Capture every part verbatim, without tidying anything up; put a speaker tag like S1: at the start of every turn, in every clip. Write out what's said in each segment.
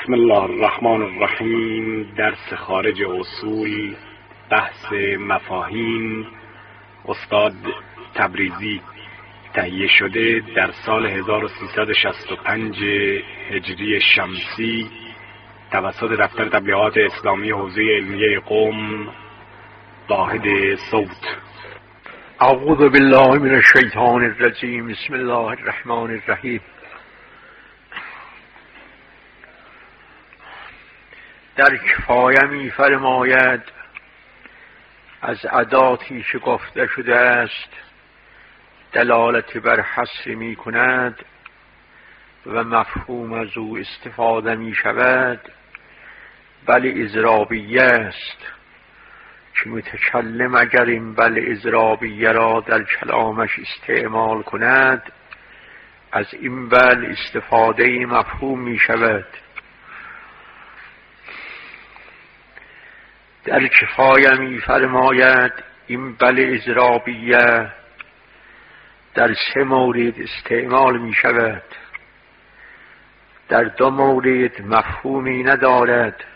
S1: بسم الله الرحمن الرحیم. درس خارج اصول، بحث مفاهیم، استاد تبریزی، تهیه شده در سال هزار و سیصد و شصت و پنج هجری شمسی توسط دفتر تبلیغات اسلامی حوزه علمیه قم، واحد صوت.
S2: اعوذ بالله من الشیطان الرجیم. بسم الله الرحمن الرحیم. در کفایه می فرماید از عداتی که گفته شده است دلالت بر حصر می کند و مفهوم از او استفاده می شود، بل اضرابیه است که متکلم اگر این بل اضرابیه را در کلامش استعمال کند از این بل استفاده مفهوم می شود. در کفایه می فرماید این بل اضرابیه در سه مورد استعمال می شود. در دو مورد مفهومی ندارد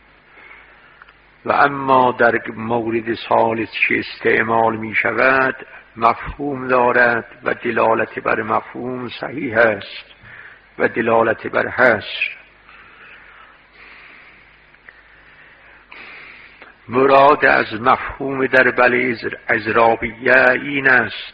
S2: و اما در مورد ثالث که استعمال می شود مفهوم دارد و دلالت بر مفهوم صحیح است و دلالت بر حصر. مراد از مفهوم در بل اضرابیه این است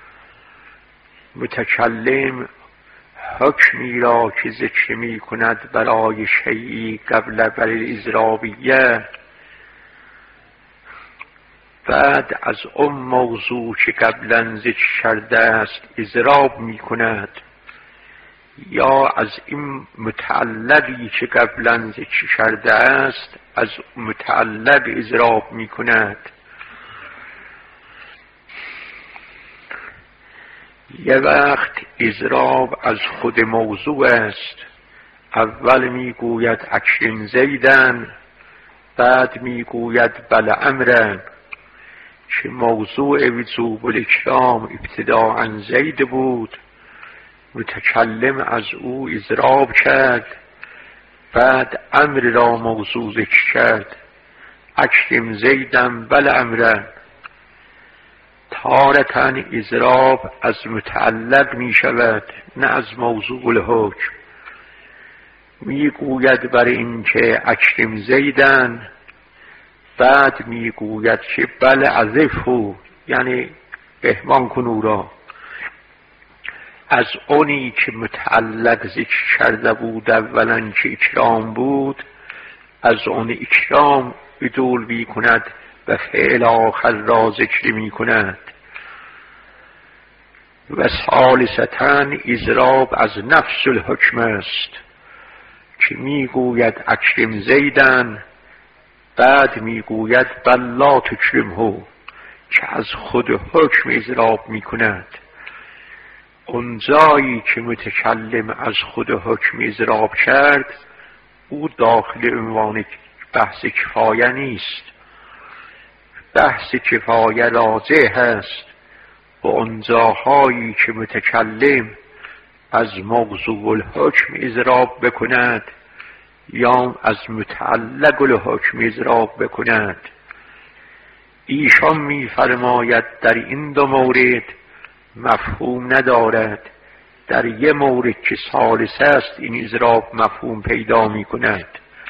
S2: متکلم حکمی را که ذکر می کند برای شیئی قبل بل اضرابیه بعد از اون موضوع که قبلا ذکر کرده است اضراب می کند، یا از این متعلقی که قبلا ذکر کرده است از متعلق اضراب می کند. یه وقت اضراب از خود موضوع است، اول می گوید اکرم زیدن، بعد می گوید بل امرن، که موضوع وجوب الاکرام ابتداء زید بود، متکلم از او اضراب کرد، بعد امر را موضوع ذکر کرد اکرم زیدن بل امرن. تارتاً اضراب از متعلق می شود نه از موضوع الحکم. می گوید بر این که اکرم زیدن، بعد می گوید که بل عذفه، یعنی بهمان کن او را. از اونی که متعلق ذکر کرده بود اولا که اکرام بود از اون اکرام بدول می کند و فعل آخر را ذکر می کند. و ثالثتاً اضراب از نفس الحکم است که می گوید اکرم زیدن، بعد می گوید بل لا تکرمه، که از خود حکم اضراب می کند. اون جایی که متکلم از خود حکم اضراب کرد او داخل عنوان بحث کفایه نیست. بحث کفایه راجح است و اون جاهایی که متکلم از موضوع الحکم اضراب بکند یا از متعلق الحکم اضراب بکند. ایشان می فرماید در این دو مورد مفهوم ندارد، در یه مورد که ثالث است این اضراب مفهوم پیدا می کند.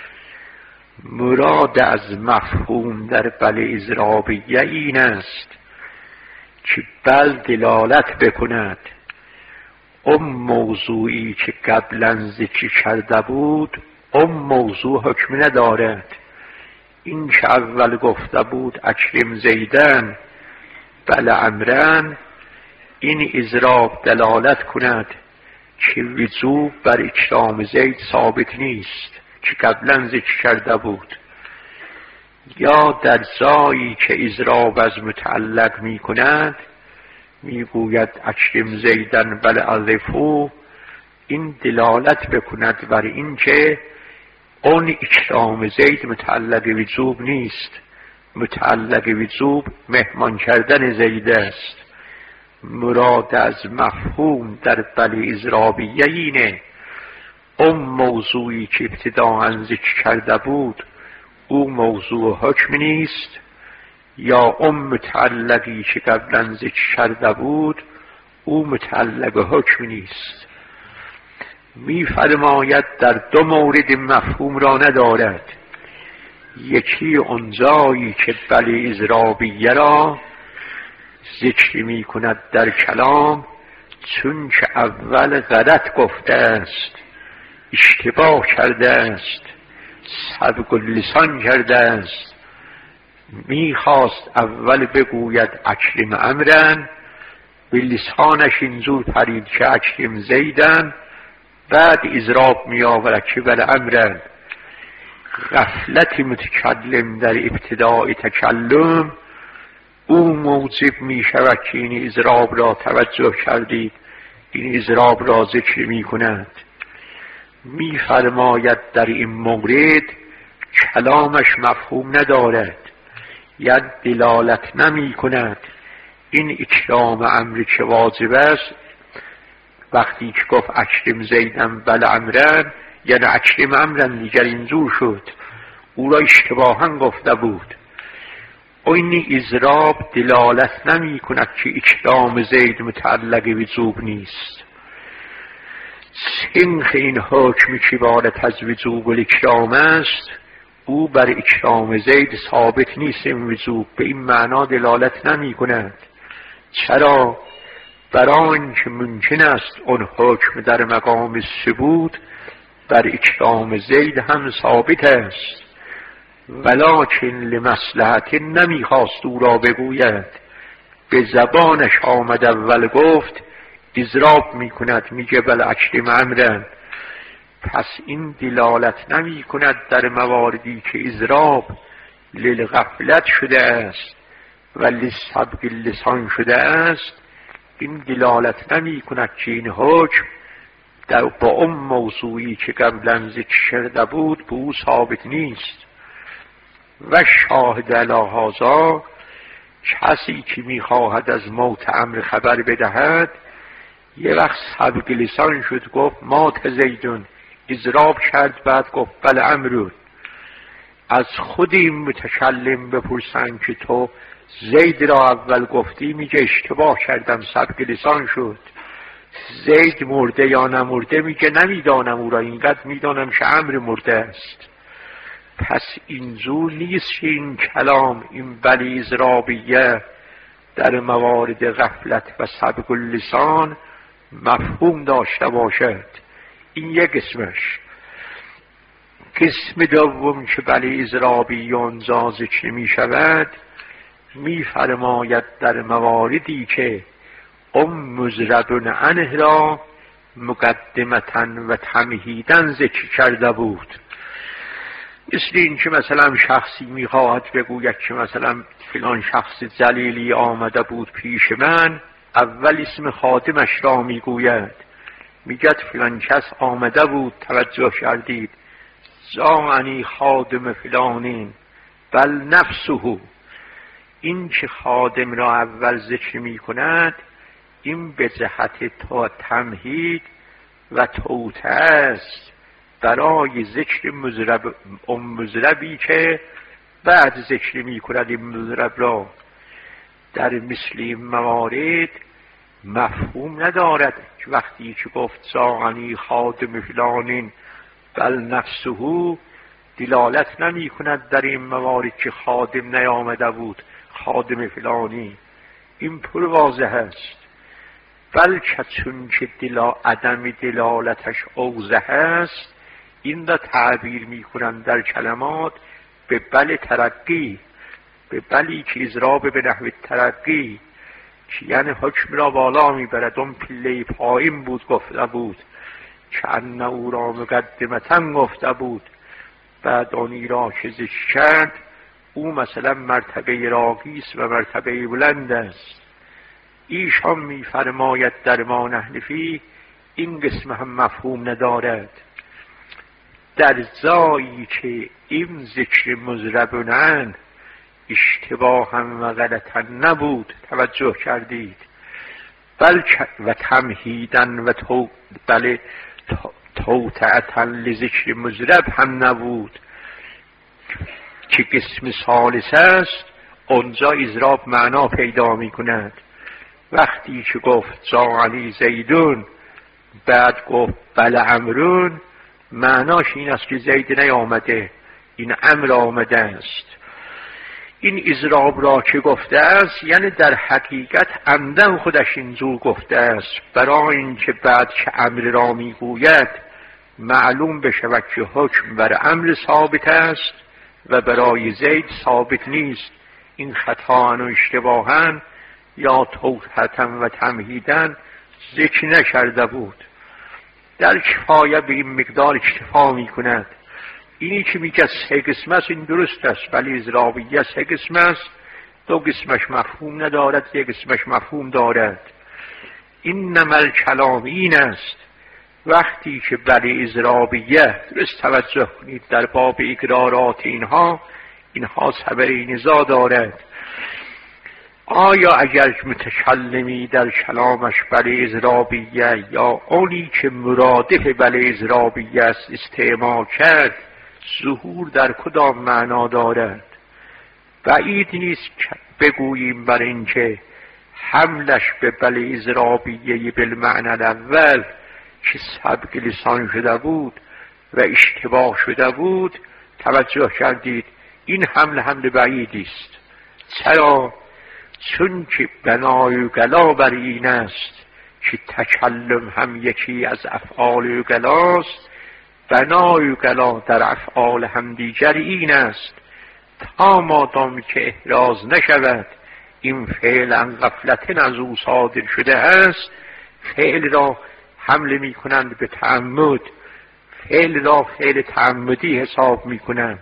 S2: مراد از مفهوم در بل اضرابیه این است که بل دلالت بکند اون موضوعی که قبلا ذکر کرده بود اون موضوع حکم ندارد. این که اول گفته بود اکرم زیدن بل امرن، این اضراب دلالت کند که وجوب بر اکرام زید ثابت نیست که قبلا ذکر کرده بود. یا در جایی که اضراب از متعلق می کند می گوید اکرم زیدن بل عذفه، این دلالت بکند بر این که اون اکرام زید متعلق وجوب نیست، متعلق وجوب مهمان کردن زید است. مراد از مفهوم در بل اضرابیه اینه اون موضوعی که ابتداءً ذکر کرده بود او موضوع حکم نیست، یا اون متعلقی که قبلا ذکر کرده بود او متعلق حکم نیست. می فرماید در دو مورد مفهوم را ندارد. یکی اونجایی که بل اضرابیه را ذکر می کند در کلام، چون که اول غلط گفته است، اشتباه کرده است، سبق اللسان کرده است، میخواست اول بگوید اکرم امرن، به لسانش اینجور پرید که اکرم زیدن، بعد اضراب می آورد که بل امرن. غفلت متکلم در ابتدای تکلم او موجب می شود که این اضراب را توجه کردید، این اضراب را ذکر می کند. می فرماید در این مورد کلامش مفهوم ندارد، یعنی دلالت نمی کند. این اکرام امر که واجب است، وقتی که گفت اکرم زیدن بل امرن، یعنی اکرم امرن دیگر اینجور شد، او را اشتباهاً گفته بود. این اضراب دلالت نمی کند که اکرام زید متعلق وجوب نیست. سنخ این حکمی که عبارت از وجوب الاکرام است، او بر اکرام زید ثابت نیست. این وجوب به این معنا دلالت نمی کند. چرا؟ برای اینکه ممکن است اون حکم در مقام ثبوت بر اکرام زید هم ثابت است، ولکن لمصلحت نمیخواست او را بگوید، به زبانش آمد اول گفت، اضراب میکند، میگه بل اکرم امرن. پس این دلالت نمی کند در مواردی که اضراب للغفلت شده است و لسبق لسان شده است، این دلالت نمی کند که این حکم در با اون موضوعی که قبلا ذکر شده بود به او ثابت نیست. و شاهد علی هذا، کسی که میخواهد از موت امر خبر بدهد، یه وقت سبق لسان شد گفت مات زیدون، اضراب کرد، بعد گفت بل امرون. از خود این متکلم بپرسن که تو زید را اول گفتی، میگه اشتباه کردم، سبق لسان شد. زید مرده یا نمرده، میگه نمیدانم، او را اینقدر میدانم که امر مرده است. پس اینجور نیست که این کلام، این بل اضرابیه در موارد غفلت و سبق اللسان مفهوم داشته باشد. این یک قسمش. قسم دوم که بل اضرابی اونجا ذکر می شود، می فرماید در مواردی که ام مضرب عنه را مقدمتا و تمهیدا ذکر کرده بود. مثل این که مثلا شخصی میخواهد بگوید که مثلا فلان شخص جلیلی آمده بود پیش من، اول اسم خادمش را میگوید، میگد فلان کس آمده بود، توجه کردید، زانی خادم فلانین بل نفسه. این که خادم را اول ذکر میکند، این به جهت تا تمهید و توطئه است برای ذکر مضرب ام مضربی که بعد ذکر می کند. این مضرب را در مثل این موارد مفهوم ندارد که وقتی که گفت زانی خادم فلانین بل نفسه، دلالت نمی کند در این موارد که خادم نیامده بود، خادم فلانی. این پر واضح است. بلکه چون که دلا عدم دلالتش اوضح است، این را تعبیر می کنند در کلمات به بل ترقی، به بلی که اضراب به نحو ترقی، که یعنی حکم را بالا می برد. اون پله پایین بود گفته بود، که انه او را مقدمتا گفته بود، بعد آنی را که ذکر کرد، او مثلا مرتبه راقی است و مرتبه بلند است. ایشان می فرماید در ما نحنفی این قسم هم مفهوم ندارد. در جایی که این ذکر مضربونن اشتباه هم و غلطا نبود، توجه کردید، بلکه و تمهیدن و تو بله توطئة لذکر مضرب هم نبود که قسم ثالث است. اونجا اضراب معنا پیدا می کند. وقتی که گفت جاءنی زیدون بعد گفت بل امرون، معناش این است که زید نیامده، این امر آمده است. این اضراب را که گفته است یعنی در حقیقت عمدن خودش اینجور گفته است، برای اینکه بعد که امر را میگوید معلوم بشود که حکم بر امر ثابت است و برای زید ثابت نیست. این خطا و اشتباهن یا توطئة و تمهیدن ذکر نکرده بود. در کفایه به این مقدار اکتفا می کند. اینی که میگه سه قسم است این درست است، ولی اضرابیه سه قسم است، دو قسمش مفهوم ندارد، یک قسمش مفهوم دارد. این نمل کلام این است. وقتی که بلی اضرابیه درست توجه کنید در باب اقرارات اینها اینها سبب نزاع دارد. آیا اگر متکلمی در کلامش بلی اضرابیه یا اونی که مرادف بلی اضرابیه است استعمال کرد ظهور در کدام معنا دارد؟ بعید نیست بگوییم بر اینکه حملش به بلی اضرابیه بالمعنی الاول که سبق لسان شده بود و اشتباه شده بود توجه کردید، این حمل حمل بعیدی است. چرا؟ چون که بنای گلا بر این است که تکلم هم یکی از افعال گلاست، بنای گلا در افعال هم دیگر این است تا مادام که احراز نشود این فعل ان غفلت از او صادر شده است، فعل را حمل می کنند به تعمد، فعل را فعل تعمدی حساب می کنند،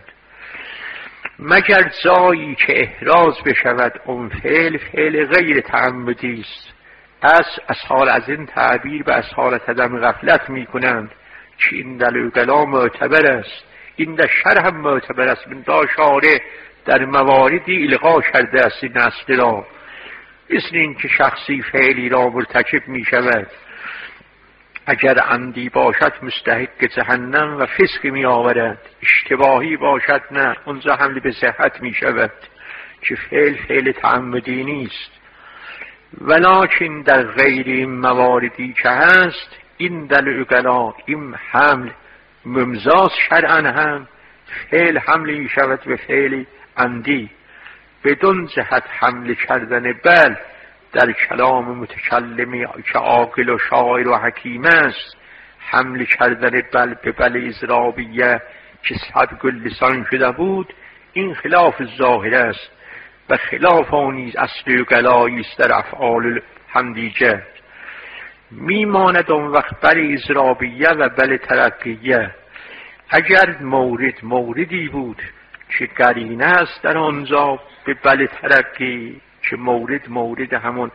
S2: مگر جایی که احراز بشود اون فعل فعل غیر تعمدی است. از اصحال از این تعبیر به اصالت عدم غفلت می کنند که این در گلا معتبر است، این در شرح هم معتبر است. من دا شارع در مواردی الغا کرده است این اصل را، مثل این که شخصی فعلی را مرتکب می شود اگر عمدی باشد مستحق جهنم و فسق می آورد، اشتباهی باشد نه، اونجا حمل به صحت می شود که فعل فعل تعمدی نیست. ولکن در غیر این مواردی که هست این در اقلا این حمل ممزاز شرعن هم فعل حمل می شود به فعل عمدی، بدون جهت حمل کردن بل در کلام متکلمی که عاقل و شاعر و حکیم است، حمل کردن بل به بل اضرابیه که سبق لسان شده بود، این خلاف ظاهر است و خلاف آنیز اصل گلایی است در افعال همدیجه. میماند اون وقت بل اضرابیه و بل ترقیه. اگر مورد موردی بود که قرینه است در آنجا به بل ترقی که مورد مورد همون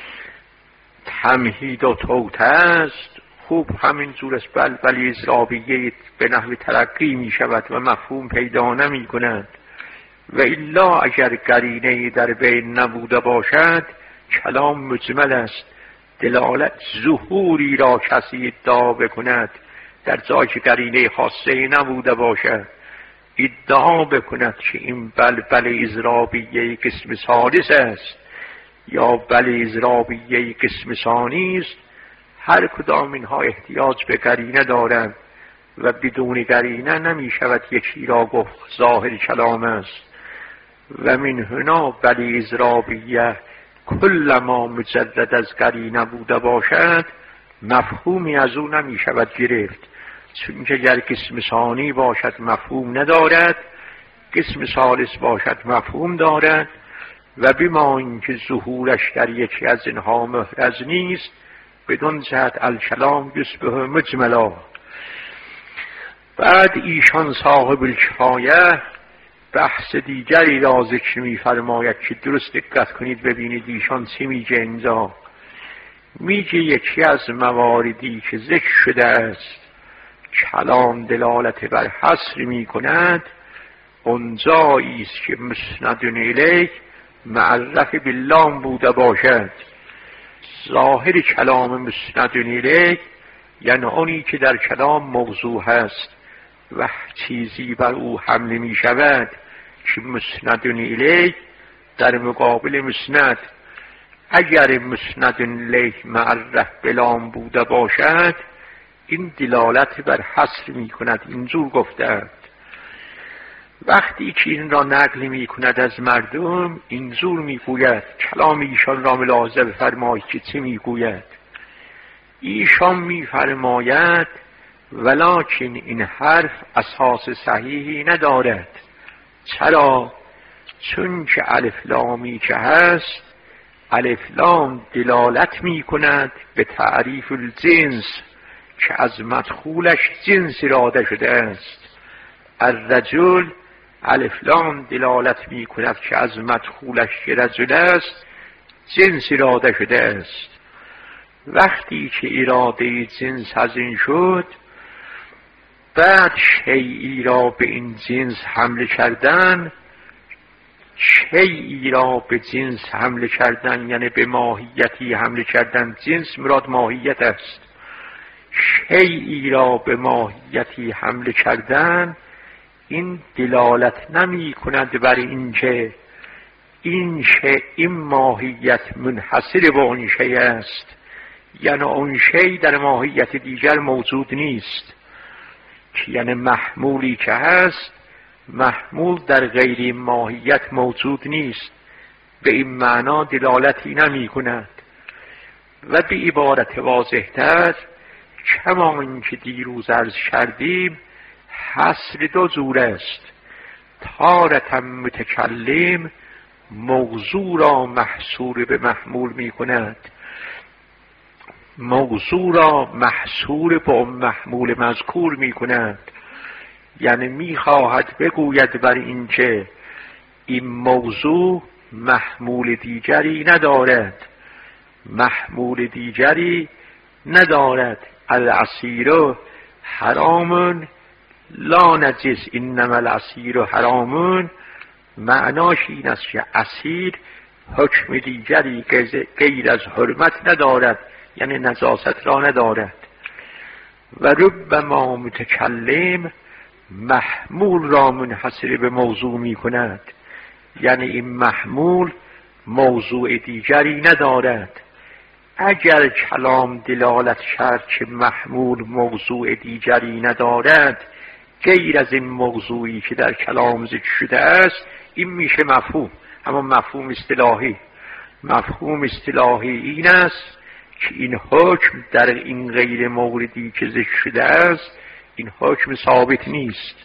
S2: تمهید و توطئه است، خوب همین جور است بل بل اضرابیه به نحو ترقی می شود و مفهوم پیدا نمی کند. و الا اگر قرینه در بین نبوده باشد کلام مجمل است. دلالت ظهوری را کسی ادعا بکند در جای که قرینه خاصه نبوده باشد، ادعا بکند که این بل بل اضرابیه قسم ثالث است یا بل اضرابیه قسم ثانی است، هر کدام اینها احتیاج به قرینه دارند و بدون قرینه نمی شود یکی را گفت ظاهر کلام است. و من هنا بل اضرابیه کل ما مجرد از قرینه بوده باشد مفهومی از او نمی شود گرفت، چون که اگر قسم ثانی باشد مفهوم ندارد، قسم ثالث باشد مفهوم دارد و بما اینکه ظهورش در یکی از اینها محرز نیست بدون جهت الکلام یشبه مجملا. بعد ایشان صاحب الکفایه بحث دیگری را ذکر می فرماید که درست دقت کنید ببینید ایشان چی میگه اینجا. میگه یکی از مواردی که ذکر شده است کلام دلالت بر حصر می کند اونجایی است که مسند الیه معرف باللام بوده باشد. ظاهر کلام مسند الیه یعنی آنی که در کلام موضوع هست و چیزی بر او حمله می شود که مسند الیه در مقابل مسند، اگر مسند الیه معرف بلام بوده باشد این دلالت بر حصر می کند. اینجور گفتند. وقتی که این را نقل می کند از مردم اینجور می گوید، کلام ایشان را ملاحظه بفرمایید که چه می گوید. ایشان می فرماید ولکن این حرف اساس صحیحی ندارد. چرا؟ چون که الف لامی که هست، الف لام دلالت می کند به تعریف الجنس که از مدخولش جنس اراده شده است. الرجل الف لام دلالت می کند که از مدخولش که رجل است جنس اراده شده است. وقتی که اراده جنس از این شد، بعد شیئی را به این جنس حمله کردن، شیئی را به جنس حمله کردن یعنی به ماهیتی حمله کردن. جنس مراد ماهیت است. شیئی را به ماهیتی حمله کردن این دلالت نمی کند بر اینکه این شی این ماهیت منحصر به اون شی است، یعنی اون شی در ماهیت دیگر موجود نیست. یعنی محمولی که هست، محمول در غیر ماهیت موجود نیست. به این معنا دلالتی نمی کند. و به عبارت واضح‌تر، کما اینکه دیروز عرض کردیم، حصر دو جور است. تارة متکلم موضوع را محصور به محمول می کند، موضوع را محصور به محمول مذکور می کند. یعنی می خواهد بگوید بر این که این موضوع محمول دیگری ندارد، محمول دیگری ندارد. العصیر حرام لا نجس انما العصیر حرام، معناش این است که عصیر حکم دیگری غیر از حرمت ندارد، یعنی نجاست را ندارد. و ربما متکلم محمول را منحصر به موضوع می کند، یعنی این محمول موضوع دیگری ندارد. اگر کلام دلالت کرد که محمول موضوع دیگری ندارد غیر از این موضوعی که در کلام ذکر شده است، این میشه مفهوم. اما مفهوم اصطلاحی، مفهوم اصطلاحی این است که این حکم در این غیر موردی که ذکر شده است این حکم ثابت نیست.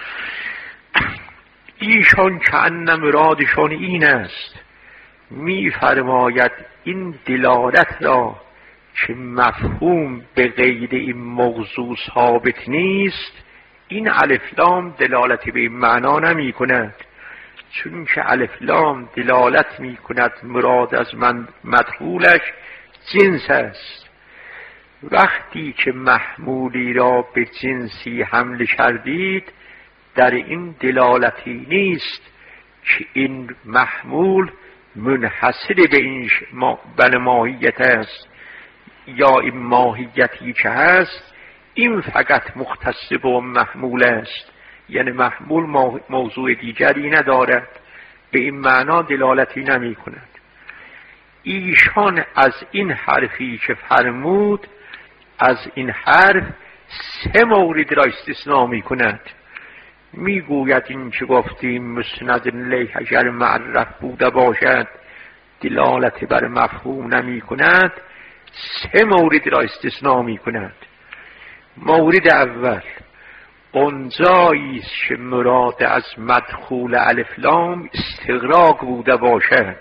S2: ایشان که ان مرادشان این است، می فرماید این دلالت را که مفهوم به غیر این موضوع ثابت نیست، این الف لام دلالت به این معنا نمی کند. چون که الف لام دلالت می کند مراد از من مدخولش جنس است. وقتی که محمولی را به جنسی حمله کردید در این دلالتی نیست که این محمول منحصر به این بن ماهیت است، یا این ماهیتی که هست این فقط مختص به محمول است، یعنی محمول موضوع دیگری ندارد. به این معنا دلالتی نمی کند. ایشان از این حرفی که فرمود، از این حرف سه مورد را استثناء می کند. می گوید این که گفتیم مسند الیه اگر معرف بوده باشد دلالت بر مفهوم نمی کند، سه مورد را استثناء می کند. مورد اول اونجایی است که مراد از مدخول الف لام استغراق بوده باشد،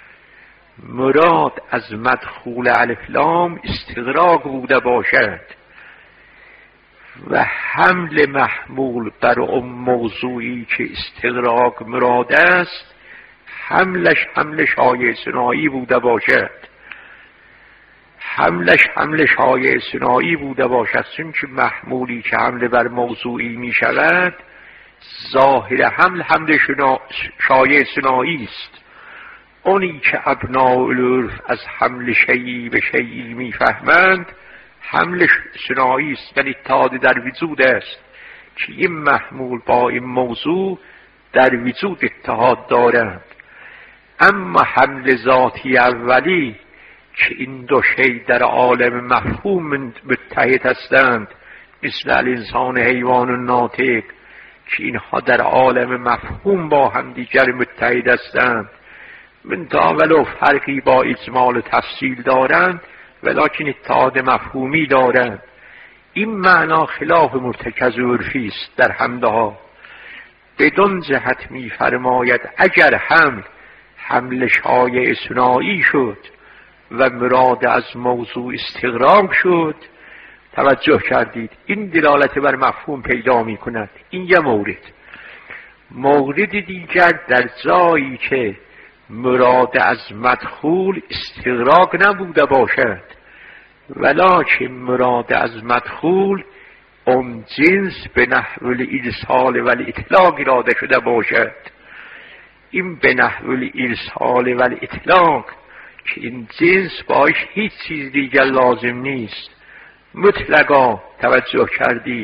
S2: مراد از مدخول الف لام استغراق بوده باشد و حمل محمول بر اون موضوعی که استغراق مراد است حملش حمل شایع صناعی بوده باشد، حملش حمل شایع صناعی بوده باشد. چون که محمولی که حمل بر موضوعی می شود ظاهر حمل حمل شایع صناعی است. اونی که ابناء العرف از حمل شیعی به شیعی می فهمند حمل ثنایی است، یعنی اتحاد در وجود است که این محمول با این موضوع در وجود اتحاد دارند. اما حمل ذاتی اولی که این دو شی در عالم مفهوم متحد هستند، مثل الانسان حیوان و ناطق که اینها در عالم مفهوم با هم دیگر متحد هستند، منتها ولو فرقی با اجمال و تفصیل دارند ولکن اتحاد مفهومی دارند. این معنا خلاف مرتکز عرفی است در حملها. بدون جهت می فرماید اگر حمل حمل شایع ثنایی شد و مراد از موضوع استغراق شد، توجه کردید این دلالت بر مفهوم پیدا می کند. این یه مورد. مورد دیگر در جایی که مراد از مدخول استغراق نبوده باشد ولکن مراد از مدخول اون جنس به نحو الارسال و الاطلاق اراده شده باشد. این به نحو الارسال و الاطلاق که این جنس باش هیچ چیز دیگر لازم نیست، مطلقا توجه کردید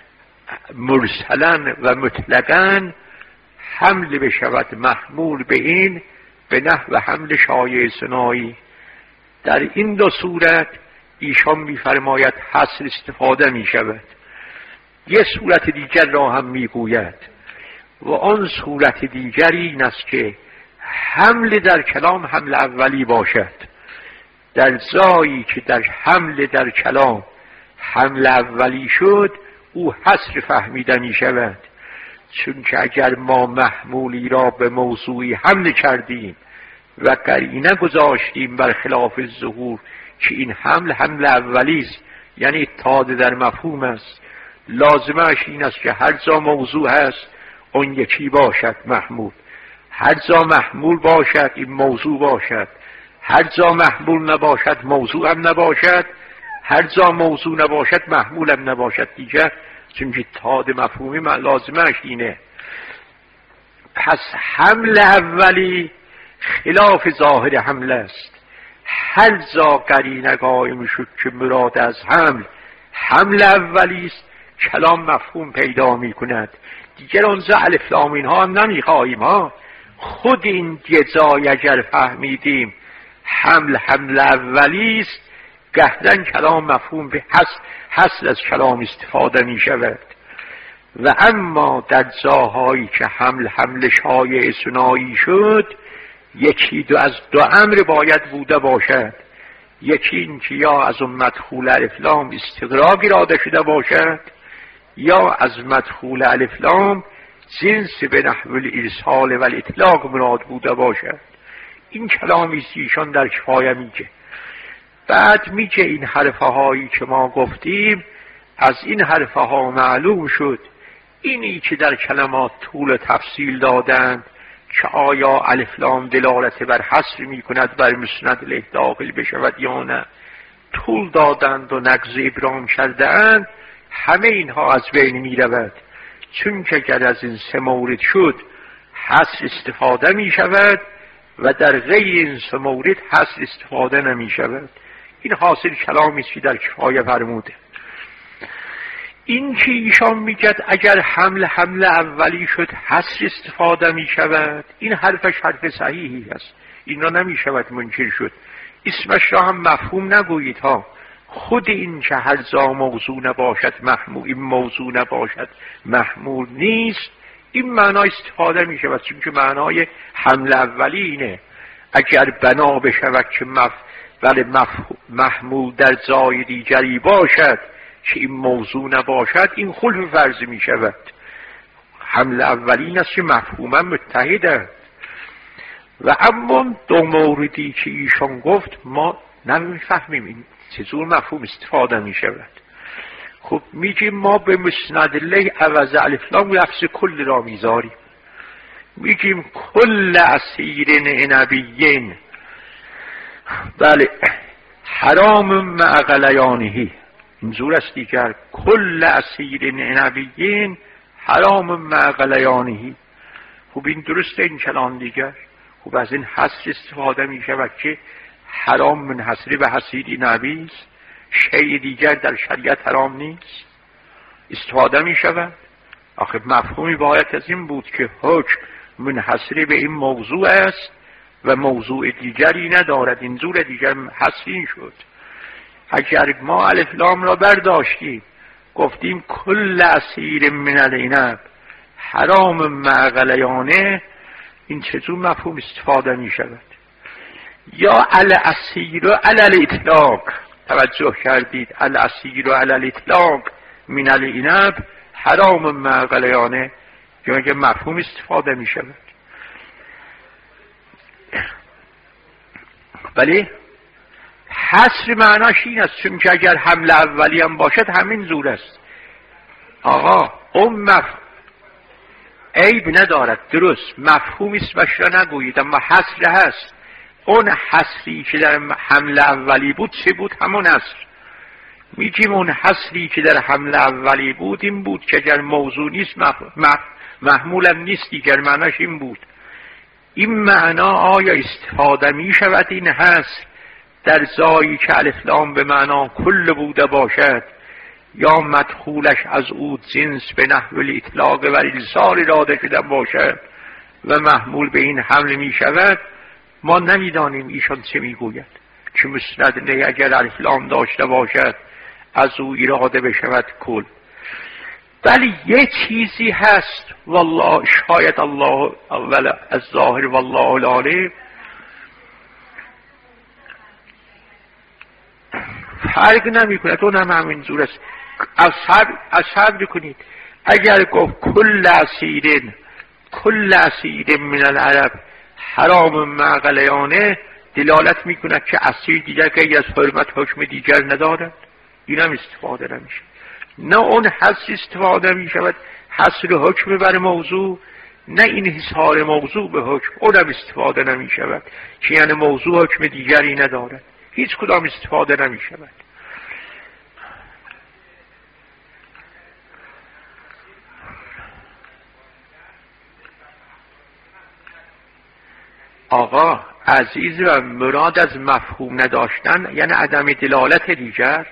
S2: مرسلن و مطلقا حمل بشود محمول به این به نحو حمل شایع ثنایی. در این دو صورت ایشان می‌فرماید حصر استفاده می شود. یه صورت دیگر را هم میگوید و آن صورت دیگری این است که حمل در کلام حمل اولی باشد. در جایی که در حمل در کلام حمل اولی شد او حصر فهمیده می شود. چون که اگر ما محمولی را به موضوعی حمل کردیم و قرینه گذاشتیم بر خلاف ظهور که این حمل حمل اولی است، یعنی اتحاد در مفهوم است، لازمش این است که هر جا موضوع هست اون یکی باشد محمول، هر جا محمول باشد این موضوع باشد، هر جا محمول نباشد موضوع هم نباشد، هر جا موضوع نباشد محمول هم نباشد دیگر، چون که اتحاد مفهومی لازمش اینه. پس حمل اولی خلاف ظاهر حمل است. هر جا قرینه قائم شد که مراد از حمل حمل اولی است کلام مفهوم پیدا می کند. دیگر اونجا الف لام اینها هم نمی خواهیم ها. خود این جزای اگر فهمیدیم حمل حمل اولی است گهدن کلام مفهوم به حس حصل از کلام استفاده می شود. و اما در جاهایی که حمل حمل شایع ثنایی شد یکی دو از دو امر باید بوده باشد. یکی این که یا از اون مدخول الف لام استغراق اراده شده باشد یا از مدخول الف لام جنس به نحو الارسال و الاطلاق مراد بوده باشد. این کلامی است ایشان در کفایه میگه. بعد میگه این حرفه هایی که ما گفتیم از این حرفه ها معلوم شد اینی که در کلمات طول تفصیل دادند که آیا الف لام دلالت بر حصر می کند بر مسند له داخل بشود یا نه، طول دادند و نقض ابرام کردند، همه اینها از بین می رود. چون که اگر از این سه مورد شد حصر استفاده می شود و در غیر این سه مورد حصر استفاده نمی شود. این حاصل کلامی است که در کفایه فرموده. این که ایشان میگد اگر حمل حمل اولی شد حصر استفاده می شود، این حرفش حرف صحیحی است، این را نمی شود منکر شد. اسمش را هم مفهوم نگویید ها. خود این که هر جا موضوع نباشد محمول، این موضوع نباشد محمول نیست، این معنا استفاده می شود. چون که معنای حمل اولی اینه اگر بنا بشود که مف... ولی مف... محمول در جای دیگری باشد که این موضوع نباشد، این خلف فرض می شود. حمل اولین است که مفهوما متحده. و اما دو موردی که ایشان گفت ما نمیفهمیم این چطور مفهوم استفاده می شود. خب میگیم ما به مسند له عوض الف لام لفظ کل را میذاریم، میگیم کل اسیر عنبیین، بله حرام مع غلیانه، منظور است دیگر کل اسیر عنبیین حرام مع غلیانه. خب این درسته این کلام دیگر. خب از این حصر استفاده می شود که حرام منحصر به حصیر نبی است، شیء دیگر در شریعت حرام نیست استفاده می شود. آخه مفهومی باید از این بود که حکم منحصر به این موضوع است و موضوع دیگری ندارد، این زور دیگر حصری شد. اگر ما الف لام را برداشتیم گفتیم کل اسیر من العنب حرام مع غلیانه، این چطور مفهوم استفاده می شود؟ یا الاسیر علی الاطلاق، توجه کردید؟ الاسیر علی الاطلاق من العنب حرام مع غلیانه، یا که مفهوم استفاده می شود. ولی حصر معناش این است، چون که اگر حمل اولی هم باشد همین زور است. آقا اون مفهوم عیب ندارد، درست مفهومی است و شما نگویید، اما حصر هست. اون حصری که در حمل اولی بود چه بود؟ همون حصر. میگیم اون حصری که در حمل اولی بود این بود که اگر موضوع نیست محمولم نیست، دیگر معناش این بود. این معنا آیا استفاده می شود این حصر در جایی که الف لام به معنا کل بوده باشد، یا مدخولش از او جنس به نحو الاطلاق و الزار اراده شده باشد و محمول به این حمل می شود؟ ما نمیدانیم ایشان چه می گوید. که مسند نه اگر الف لام داشته باشد از او اراده بشود کل. ولی یه چیزی هست والله، شاید الله اول از ظاهر والله العالم، فرق نمی کند، اون هم همین زور است. از صبر کنید. اگر گفت کل اسیرین کل اسیرین من العرب حرام مع غلیانه، دلالت می کند که اسیر دیگر که از حرمت حکم دیگر ندارد، این هم استفاده نمیشه. نه اون حصر استفاده می شود، حصر حکم بر موضوع، نه این حصار موضوع به حکم، اون هم استفاده نمی شود که یعنی موضوع حکم دیگری ندارد، هیچ کدام استفاده نمی شود. آقا عزیز و مراد از مفهوم نداشتن یعنی عدم دلالت دیگر.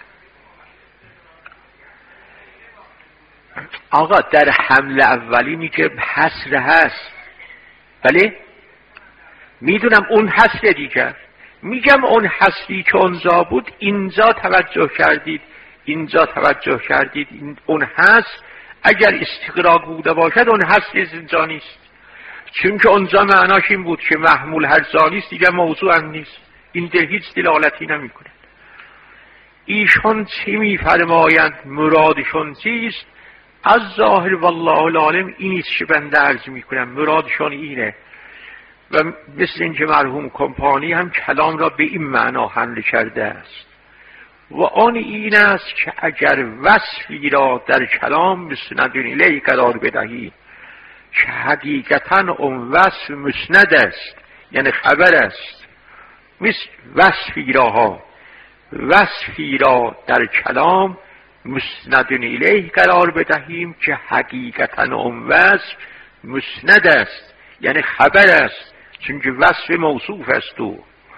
S2: آقا در حمل اولی میگه حصر هست، بله میدونم اون حصر دیگر، میگم اون حصری که اونجا بود اینجا توجه کردید، اینجا توجه کردید، این اون حصر اگر استقراق بوده باشد اون حصر اینجا نیست، چون که اونجا معناش این بود که محمول هر جا نیست دیگر موضوع هم نیست. این در هیچ دلالتی نمی کند. ایشان چی می فرمایند؟ مرادشون چیست؟ از ظاهر والله العالم اینیست که بنده عرض می کنم، مرادشون اینه. و مثل اینکه مرحوم کمپانی هم کلام را به این معنا حمل کرده است و آن این است که اگر وصفی را در کلام مسند الیه قرار بدهی که حقیقتا اون وصف مسند است، یعنی خبر است، مثل وصفی را ها وصفی را در کلام مسند الیه قرار بدهیم که حقیقتا اون وصف مسند است، یعنی خبر است، چون که وصف موصوف است و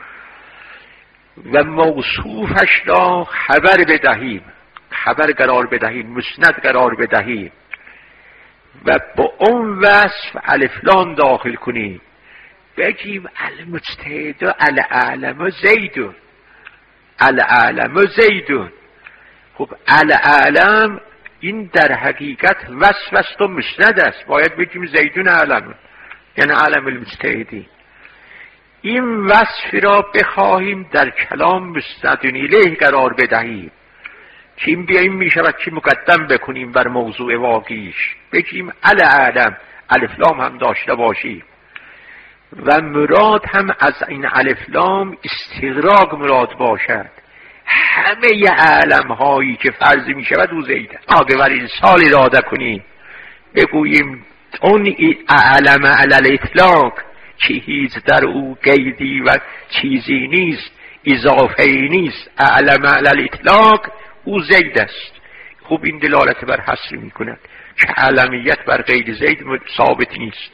S2: و موصوفش را خبر بدهیم، خبر قرار بدهیم، مسند قرار بدهیم و با اون وصف الف لام داخل کنیم، بگیم المجتهد الاعلم زیدون، الاعلم زیدون. خب الاعلم این در حقیقت وصف است و مسند است، باید بگیم زیدون اعلم، یعنی علم المجتهدی. این وصف را بخواهیم در کلام مسند الیه قرار بدهیم که این بیاییم می شود که مقدم بکنیم بر موضوع واقعیش، بگیم الاعلم، الف لام هم داشته باشیم و مراد هم از این الف لام استغراق مراد باشد، همه اعلم هایی که فرض می شود او زیده. آگه بر این سال اراده کنیم بگوییم اون اعلم علل اطلاق که هیچ در او قیدی و چیزی نیست، اضافه نیست، اعلم علل اطلاق او زید است. خوب این دلالت بر حصر می کند که علمیت بر غیر زید ثابت نیست.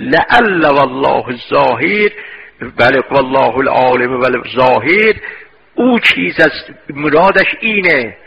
S2: لعل والله الظاهر، بله والله العالم والظاهر، او چیز از مرادش اینه.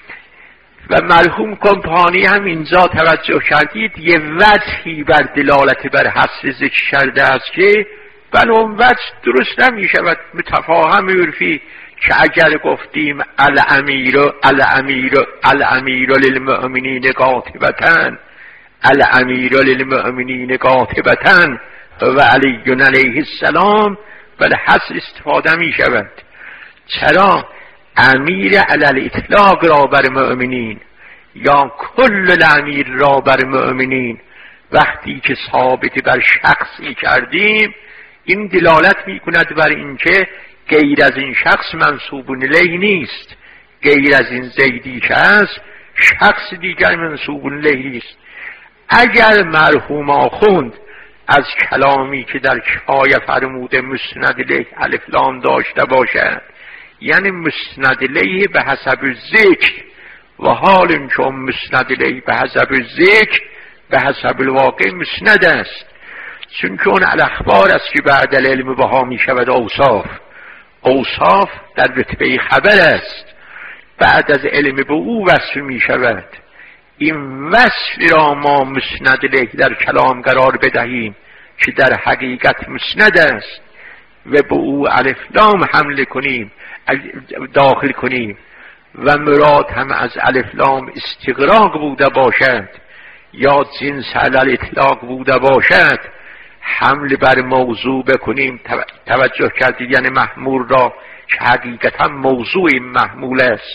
S2: و مرحوم کمپانی هم اینجا توجه کردید یه وجهی بر دلالت بر حصر ذکر کرده است که بل اون وجه درست نمی شود متفاهم عرفی که اگر گفتیم الامیر الامیر الامیر للمؤمنین قاطبتن الامیر للمؤمنین قاطبتن و علی علیه السلام بل حصر استفاده می شود. چرا؟ امیر علی الاطلاق را بر مؤمنین یا کل الامیر را بر مؤمنین وقتی که ثابت بر شخصی کردیم این دلالت می کند بر اینکه غیر از این شخص منسوب الیه نیست. غیر از این زیدی که است شخص دیگر منسوب الیه نیست. اگر مرحوم آخوند از کلامی که در کفایه فرموده مسند الیه الف لام داشته باشد یعنی مسند الیه به حسب ذکر و حال چون مسند الیه به حسب ذکر به حسب الواقع مسند است، چون که اون الاخبار است که بعد العلم بها می شود اوصاف. اوصاف در رتبه خبر است، بعد از علم به او وصف می شود. این وصف را ما مسند الیه در کلام قرار بدهیم که در حقیقت مسند است و به او الف لام حمل کنیم داخل کنیم و مراد هم از الف لام استغراق بوده باشد یا جنس علی الاطلاق بوده باشد حمل بر موضوع بکنیم. توجه کردید یعنی محمول را که حقیقتا موضوع محمول است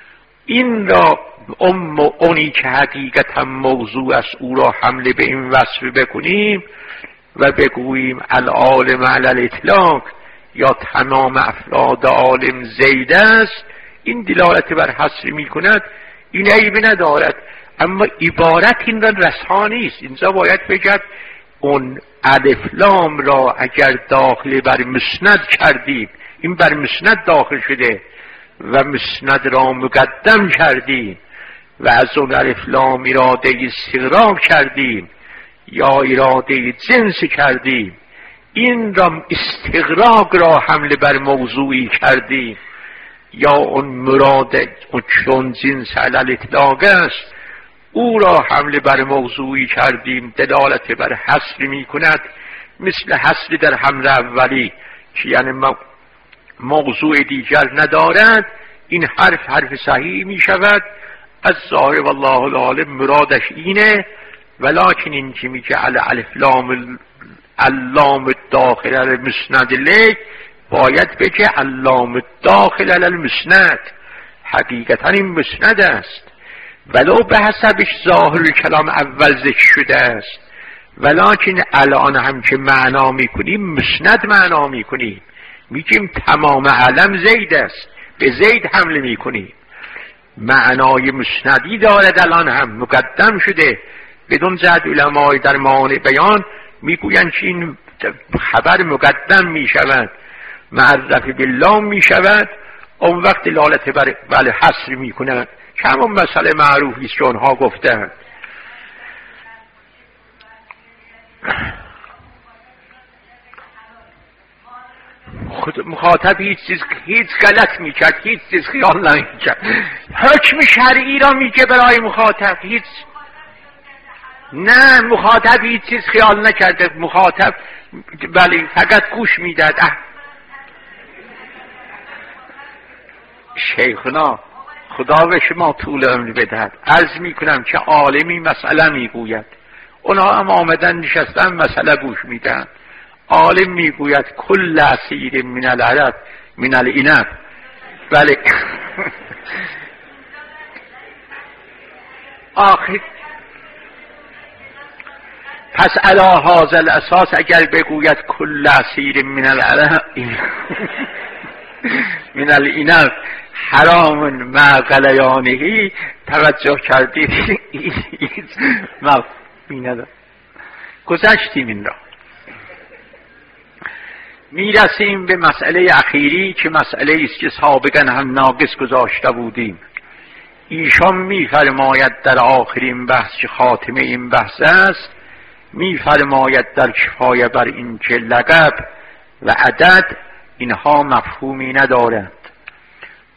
S2: این را ام اونی که حقیقتا موضوع است او را حمل به این وصف بکنیم و بگوییم العالم علی الاطلاق یا تمام افراد عالم زید است. این دلالت بر حصر می کند، این عیب ندارد، اما عبارت این را رسا نیست. اینجا باید بگد اون الف لام را اگر داخل بر مسند کردیم این بر مسند داخل شده و مسند را مقدم کردیم و از اون الف لام اراده استغراق کردیم یا اراده جنس کردیم این را استغراق را حمل بر موضوعی کردیم یا اون مراد چون جنس علی الاطلاق است او را حمل بر موضوعی کردیم دلالت بر حصر می کند، مثل حصر در حمل اولی که یعنی موضوع دیگر ندارد. این حرف حرف صحیح می شود از ظاهر والله العالم مرادش اینه، ولکن این که می که علی الف لام اللام داخل علی المسند الیه باید بگه اللام داخل علی المسند. حقیقتا این مسند است ولو به حسبش ظاهر کلام اول ذکر شده است، ولکن الان هم که معنا میکنیم مسند معنا میکنیم، میگیم تمام علم زید است به زید حمله میکنیم. معنای مسندی دارد الان هم مقدم شده بدون زد. علمای در معانی بیان میگویند که این خبر مقدم میشود معرف بالله میشود اون وقت دلالت بر بله حصر میکنند که همون مسئله معروفی است که اونها گفتند. خود مخاطب هیچ چیز هیچ غلط میکرد، هیچ چیز خیال نمیکرد. حکم شرعی را میگه برای مخاطب، هیچ نه مخاطب هیچ چیز خیال نکرده. مخاطب بله فقط گوش میداد. شیخنا خدا به شما طول عمر بدهد. عرض میکنم که عالمی مسئله میگوید، اونها هم آمدن نشستن مسئله گوش میدن. عالم میگوید کل اسیر من العرب من العنب. بله آخر پس علی هذا الاساس اگر بگوید کل اسیر من العرب من العنب حرام مع غلیانه، توجه کردید مفهومی ندارد. گذشتیم این را. میرسیم به مسئله اخیری که مسئله است که سابقا هم ناقص گذاشته بودیم. ایشان میفرماید در آخرین بحث که خاتمه این بحث است، میفرماید در کفایه بر این که لقب و عدد اینها مفهومی ندارند.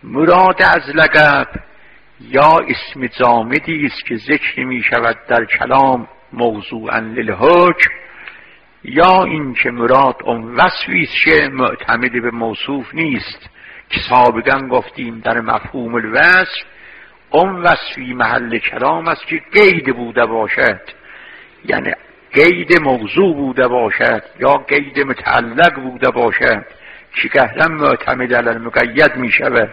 S2: مراد از لقب یا اسم جامدی است که ذکر می شود در کلام موضوعا للحکم، یا این که مراد اون وصفی است که معتمد به موصوف نیست، که سابقا گفتیم در مفهوم الوصف اون وصفی محل کلام است که قید بوده باشد، یعنی قید موضوع بوده باشد یا قید متعلق بوده باشد که قهرا معتمد علی المقید می شود.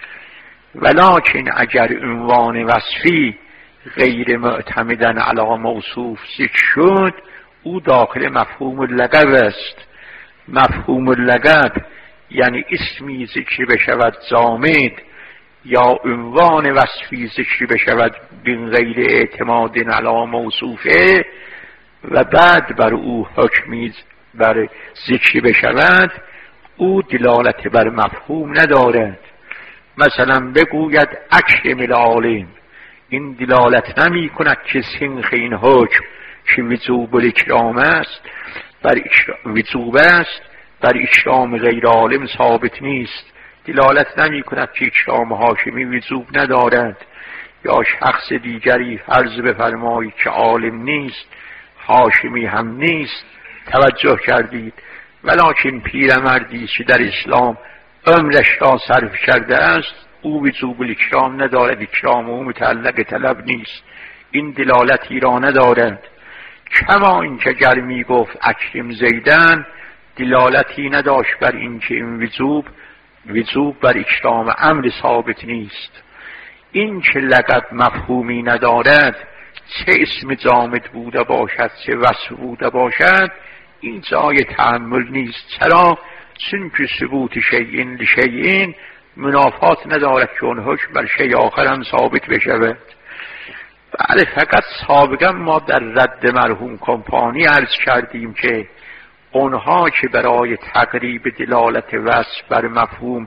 S2: ولکن اگر عنوان وصفی غیر معتمدن علی موصوف ذکر شد، او داخل مفهوم اللقب است. مفهوم اللقب یعنی اسمی ذکر بشود جامد یا عنوان وصفی ذکر بشود بین غیر اعتماد علی موصوفه و بعد بر او حکمی بر ذکر بشود، او دلالت بر مفهوم ندارد. مثلا بگوید اکرم العالم، این دلالت نمی کند که سنخ این حکم که وجوب الاکرام است بر وجوب است بر اکرام غیر عالم ثابت نیست. دلالت نمی کند که اکرام هاشمی وجوب ندارد. یا شخص دیگری فرض بفرمایید که عالم نیست، هاشمی هم نیست، توجه کردید، ولکن پیرمردی که در اسلام عمرش را صرف کرده است، او وجوب الاکرام ندارد، اکرام او متعلق طلب نیست، این دلالتی را ندارد. کما این که گر می گفت اکرم زیدن، دلالتی نداشت بر این که این وجوب وجوب بر اکرام امر ثابت نیست. این که لقب مفهومی ندارد، چه اسم جامد بوده باشد چه وصف بوده باشد، این جای تأمل نیست. چرا؟ چون که ثبوت شیئین لشیئین منافات ندارد که اون حکم بر شیء آخر هم ثابت بشود. بله، فقط سابقا ما در رد مرحوم کمپانی عرض کردیم که اونها که برای تقریب دلالت وصف بر مفهوم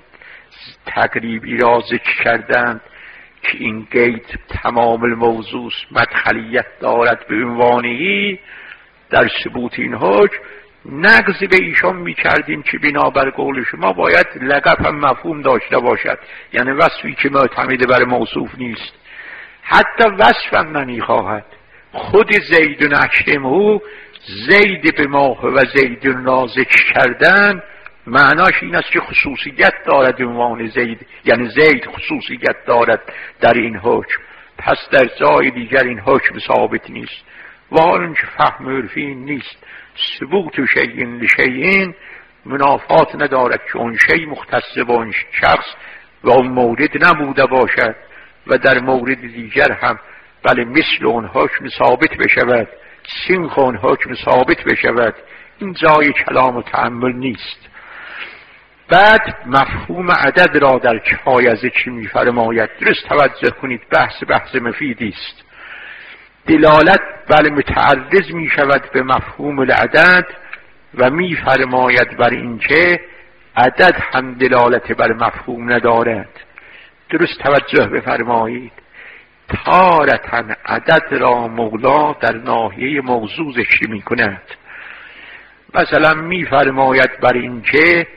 S2: تقریبی را ذکر کردند که این قید تمام الموضوع مدخلیت دارد به عنوانی در ثبوت این حکم، نقض به ایشان می کردیم که بنابر قول شما باید لقب هم مفهوم داشته باشد، یعنی وصفی که معتمد بر موصوف نیست. حتی وصف هم نمی خواهد. خود زید اکرمه، زید به ماه و زید را ذکر کردن معناش این است که خصوصیت دارد عنوان زید، یعنی زید خصوصیت دارد در این حکم، پس در جای دیگر این حکم ثابت نیست. و حالا که فهم عرفی نیست، ثبوت شیئین لشیئین منافات ندارد که اون شیء مختص با اون شخص و اون مورد نبوده باشد و در مورد دیگر هم بله مثل اون حکم ثابت بشود، سنخ اون حکم ثابت بشود. این جای کلام و تأمل نیست. بعد مفهوم عدد را در کفایه ذکر می فرماید. درست توجه کنید، بحث بحث مفیدی است. دلالت بله متعرض می شود به مفهوم العدد و می فرماید بر اینکه عدد هم دلالت بر مفهوم ندارد. درست توجه بفرمایید. تارتاً عدد را مولا در ناحیه موضوع ذکر می کند. مثلا می فرماید بر اینکه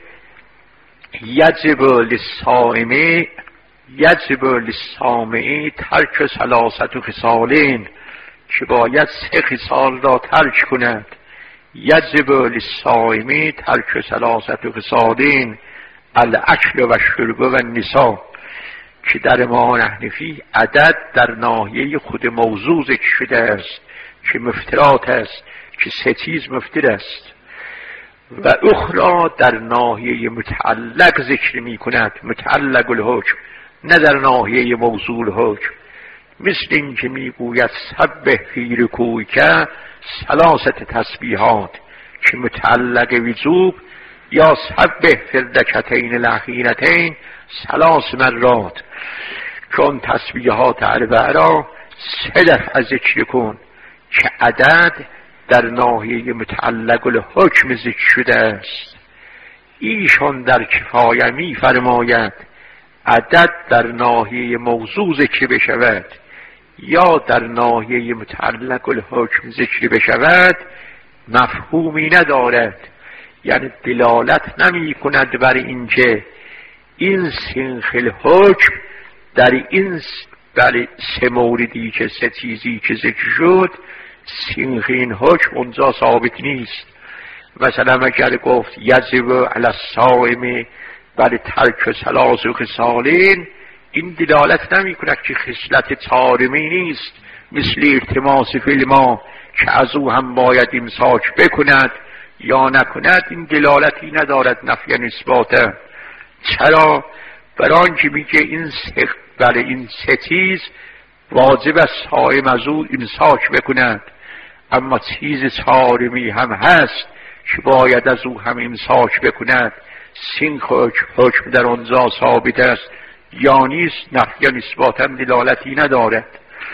S2: یجب للصائم یجب للصامع ترک ثلاثت خصالین، که باید سه خصال را ترک کند. یجب للصائم ترک ثلاثت خصالین الاکل و الشرب و النساء، که در ما حنفی عدد در ناحیه خود موضوع ذکر شده است که مفترات است، که سه چیز مفتر است. و اخرى در ناحیه متعلق ذکر می کند، متعلق الحکم، نه در ناحیه موضوع الحکم. مثل این که می گوید سبح فی رکوعک ثلاثت تسبیحات، که متعلق وجوب، یا سبح فی الرکعتین الاخیرتین ثلاث مرات، چون تسبیحات اربعه را سه دفعه ذکر کن، که عدد در ناحیه متعلق الحکم ذکر شده است. ایشان در کفایه می فرماید عدد در ناحیه موضوع ذکر بشود یا در ناحیه متعلق الحکم ذکر بشود مفهومی ندارد، یعنی دلالت نمی کند بر اینکه این سنخ الحکم در این در سه موردی که سه چیزی که ذکر شد، سنخ این حکم اونجا ثابت نیست. مثلا اگر گفت یجب علی الصائم بر ترک ثلاث خصالین، این دلالت نمی کند که خصلت چهارمی نیست، مثل التماس فی الماء که از او هم باید امساک بکند یا نکند. این دلالتی ندارد نفی نسباته. چرا؟ برای آنکه میگه این سه برای این سه چیز واجب است صائم از او امساک بکند، اما چیز چهارمی هم هست که باید از او هم امساک بکند. سنخ حکم در آنجا ثابت است یا نیست، نفی نسباتا دلالتی ندارد.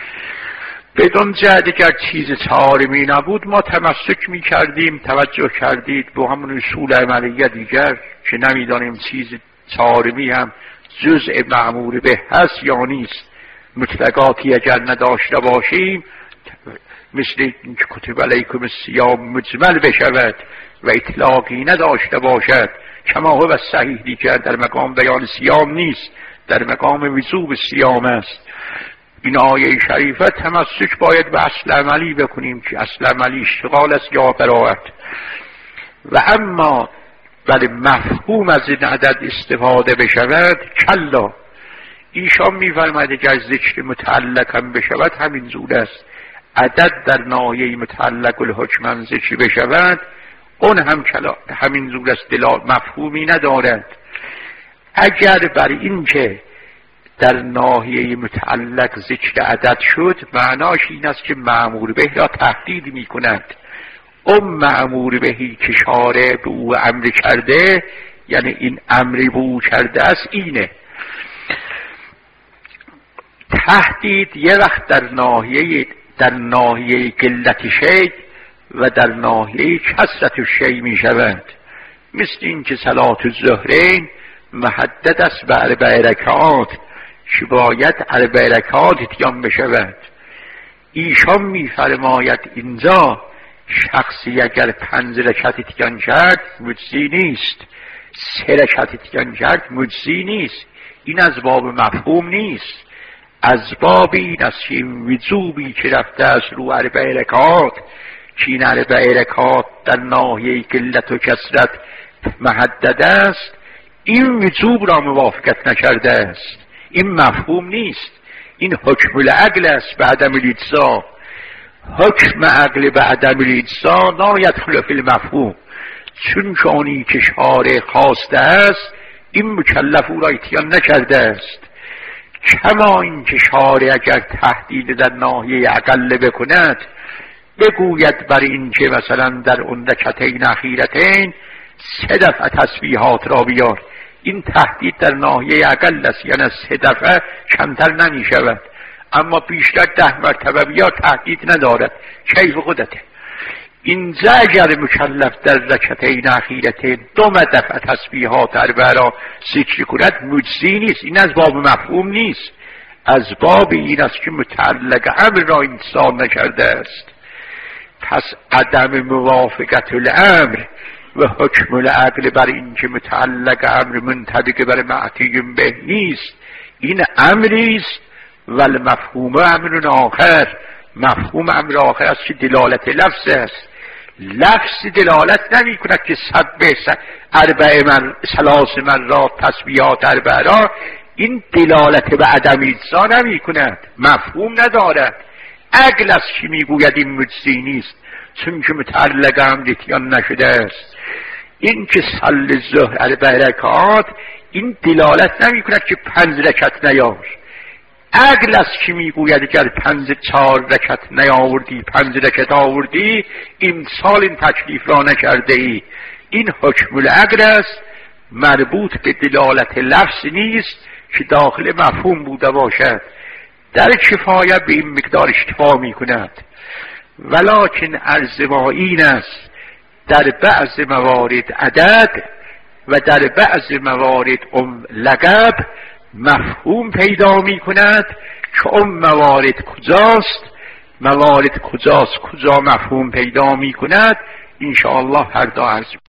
S2: بدون جهت اگر چیز چهارمی نبود ما تمسک می کردیم، توجه کردید به همون اصول عملیه دیگر که نمیدانیم چیز چهارمی هم جزء مأمور به هست یا نیست. مطلقاتی اگر نداشته باشیم، مثل اینکه کتب علیکم الصیام مجمل بشود و اطلاقی نداشته باشد، کما هو صحیح دیگر در مقام بیان صیام نیست، در مقام وجوب صیام است. این آیه شریفه تمسک باید به اصل عملی بکنیم که اصل عملی اشتغال است یا براءت. و اما برای مفهوم از این عدد استفاده بشود، کلا. ایشان می‌فرماید اگر ذکر متعلق هم بشود همین زود است. عدد در ناحیه متعلق الحکم هم ذکر بشود، اون هم کلا همین زود است، دلال مفهومی ندارد. اگر بر این که در ناحیه متعلق ذکر عدد شد، معناش این است که مأمور به را تهدید می کند. اون مأمور بهی که شارع به او امر کرده، یعنی این امری به او کرده است، اینه. تهدید یه وقت در ناحیه در ناحیه قلت شی و در ناحیه کثرت شی می شود. مثل این که صلات الظهرین محدد است به اربع رکعات که باید اربع رکعات اتیان بشود. ایشان می فرماید اینجا شخصی اگر پنج رکعت اتیان کرد مجزی نیست، سه رکعت اتیان کرد مجزی نیست. این از باب مفهوم نیست، از باب این است که این وجوبی که رفته است رو اربع رکعات، که این اربع رکعات در ناحیه قلت و کثرت محدد است، این وجوب را موافقت نکرده است. این مفهوم نیست، این حکم العقل است به عدم الاجزا. حکم عقل به عدم الاجزا لا یدخل فی المفهوم، چون شانی که شارع خواسته است این مکلف او را اتیان نکرده است. کما این که شارع اگر تهدید در ناحیه اقل بکند، بگوید برای این که مثلا در اون رکعتین اخیرتین سه دفعه تسبیحات را بیار، این تهدید در ناحیه اقل است، یعنی سه دفعه کمتر نمی شود. اما بیشتر ده مرتبه بیار تهدید ندارد، کیف خودته. اینجا اگر مکلف در رکعتین اخیرتین دو دفعه تسبیحات اربعه را ذکر کند مجزی نیست. این از باب مفهوم نیست، از باب این است که متعلق امر را انسان نکرده است. پس عدم موافقت الامر و حکم العقل بر این که متعلق امر منطبق بر معطی به نیست، این امری است ولی مفهوم امر آخر. مفهوم امر آخر است که دلالت لفظ است. لفظ دلالت نمی کند که سبح اربع مر ثلاث مرات تسبیحات اربعه را، این دلالت به عدم اجزا نمی کند، مفهوم ندارد. عقل است که می گوید این مجزی نیست، چون که متعلق امر اتیان نشده است. این که صل الظهر اربع رکعات، این دلالت نمی کند که پنج رکعت نیار. عقل است که میگوید اگر پنج چهار رکعت نیاوردی پنج رکعت آوردی، امسال این تکلیف را نکرده ای. این حکم العقل است، مربوط به دلالت لفظ نیست که داخل مفهوم بوده باشد. در کفایه به این مقدار اکتفا می کند. ولکن عرض ما این است در بعض موارد عدد و در بعض موارد ام لقب مفهوم پیدا می کند که اون موارد کجاست، موارد کجاست، کجا مفهوم پیدا می کند. انشاءالله هر دو عرض